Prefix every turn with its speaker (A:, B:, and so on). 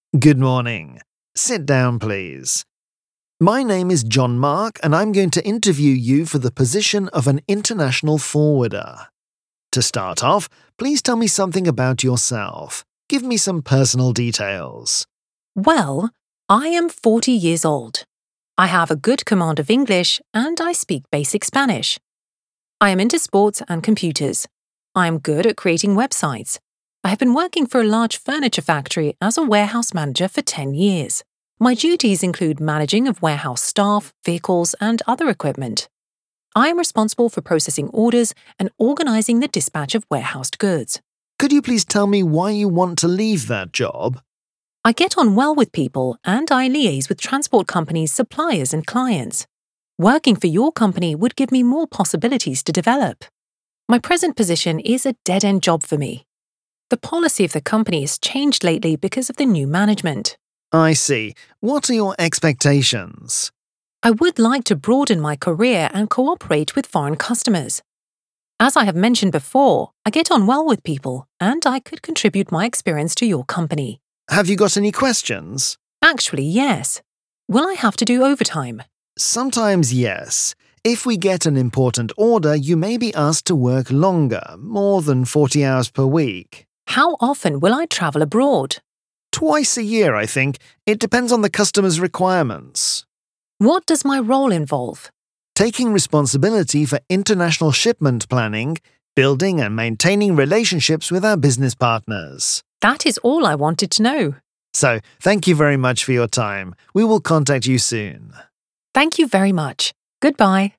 A: Good morning. Sit down, please. My name is John Mark, and I'm going to interview you for the position of an international forwarder. To start off, please tell me something about yourself. Give me some personal details.
B: Well, I am 40 years old. I have a good command of English and I speak basic Spanish. I am into sports and computers. I am good at creating websites. I have been working for a large furniture factory as a warehouse manager for 10 years. My duties include managing of warehouse staff, vehicles, and other equipment. I am responsible for processing orders and organizing the dispatch of warehoused goods.
A: Could you please tell me why you want to leave that job?
B: I get on well with people and I liaise with transport companies, suppliers, and clients. Working for your company would give me more possibilities to develop. My present position is a dead-end job for me. The policy of the company has changed lately because of the new management.
A: I see. What are your expectations?
B: I would like to broaden my career and cooperate with foreign customers. As I have mentioned before, I get on well with people and I could contribute my experience to your company.
A: Have you got any questions?
B: Actually, yes. Will I have to do overtime?
A: Sometimes yes. If we get an important order, you may be asked to work longer, more than 40 hours per week.
B: How often will I travel abroad?
A: Twice a year, I think. It depends on the customer's requirements.
B: What does my role involve?
A: Taking responsibility for international shipment planning, building and maintaining relationships with our business partners.
B: That is all I wanted to know.
A: So, thank you very much for your time. We will contact you soon.
B: Thank you very much. Goodbye.